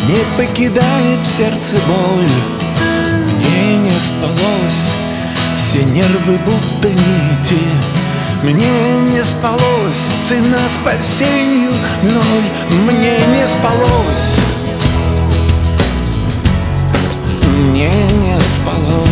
Не покидает в сердце боль. Мне не спалось, все нервы будто нити. Мне не спалось, цена спасению ноль. Мне не спалось, мне не спалось.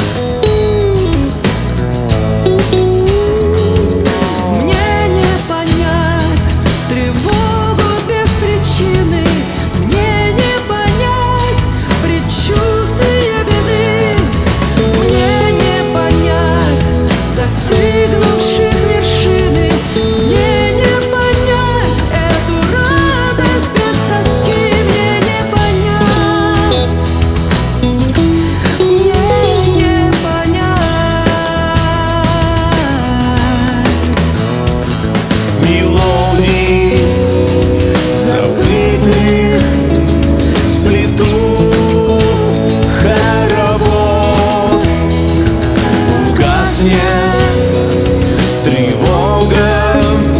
Тревога,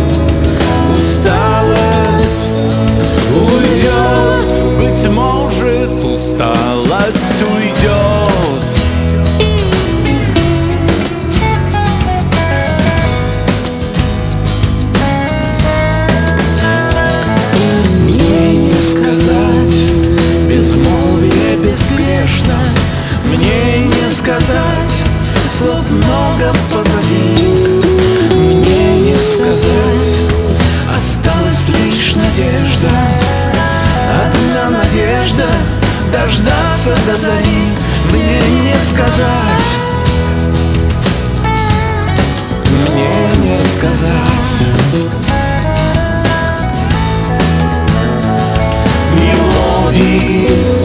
усталость уйдет, быть может, усталость уйдет. Мне не сказать, безмолвие безгрешно. Мне не сказать, слов много позади. Мне не сказать, осталась лишь надежда. Одна надежда дождаться до зари. Мне не сказать, мне не сказать. Мелодии